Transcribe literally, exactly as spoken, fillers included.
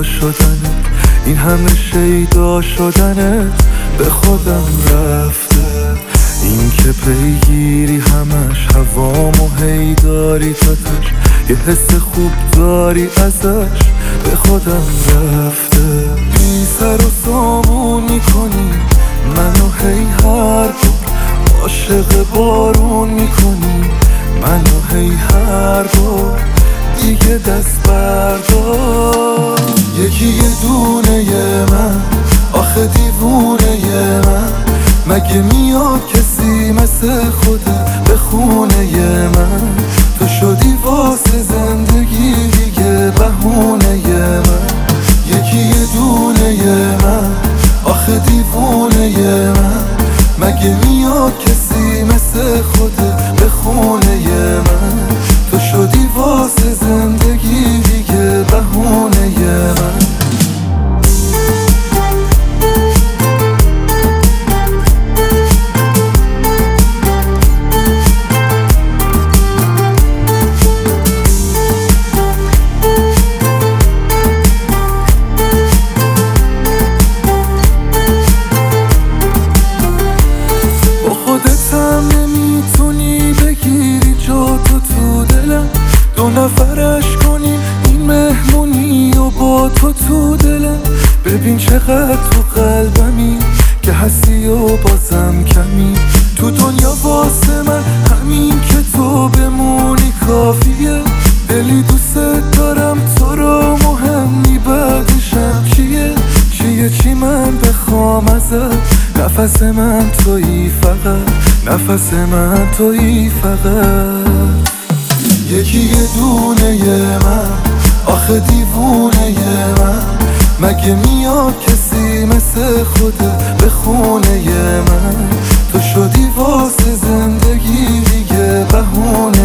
شدنت، این همه شیدا شدنت به خودم رفته. این که پیگیری همش هوامو هی داری تاتش، یه حس خوب داری ازش به خودم رفته. بی سر و سامون میکنی منو هی هر بار، عاشق بارون میکنی منو هی هر بار، دیگه دست بردار. یکی یه دونه ی من، آخه دیوونه ی من، مگه میاد کسی مثل خودت به خونه ی من؟ تو شدی واسه زندگی دیگه بهونه ی من. یکی یه دونه ی من، آخه دیوونه ی من، مگه میاد کسی مثل خودت به خونه ی من؟ تو شدی واسه زندگی دیگه بهونه ی من. دو نفرش کنیم این مهمونی و با تو تو دلم، ببین چقدر تو قلبمی که هستی و بازم کمی. تو دنیا واسه من همین که تو بمونی کافیه، دلی دوست دارم تو رو، مهمی بعدشم چیه چیه چی من بخوام ازت، نفس من تویی فقط، نفس من تویی فقط. یکی یه دونه ی من، آخه دیوونه ی من، مگه میاد کسی مثل خودت به خونه ی من؟ تو شدی واسه زندگی دیگه بهونه